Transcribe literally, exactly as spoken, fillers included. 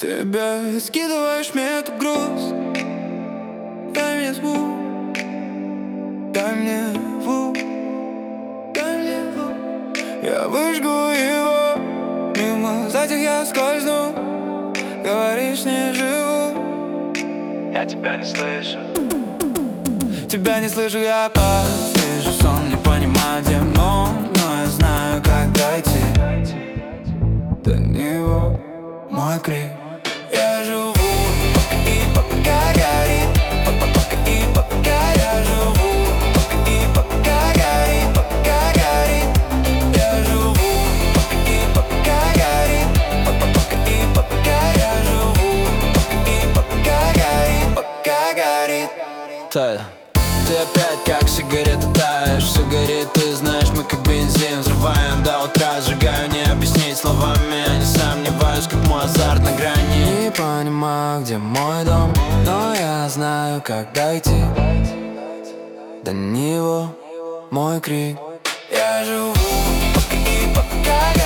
Тебя скидываешь мне этот груз. Дай мне звук, дай мне звук, дай мне звук. Я выжгу его, мимо затих я скользну. Говоришь, не живу, Я тебя не слышу. тебя не слышу, я пас. Вижу сон, не понимаю, где он, но я знаю, как дойти до него. Мой крик. Я живу, пока и пока горит, пока и пока я живу, пока и пока горит, пока горит. Я живу, пока и пока горит, пока и пока я живу, пока и пока горит, пока горит. Ты опять как сигарета таешь, все горит, ты знаешь, мы как бензин взрываем до утра, сжигаю, не объяснить словами. Я не сомневаюсь, как мой азарт на грани. Не понимаю, где мой дом, но я знаю, как дойти до него. Мой крик. Я живу, пока и пока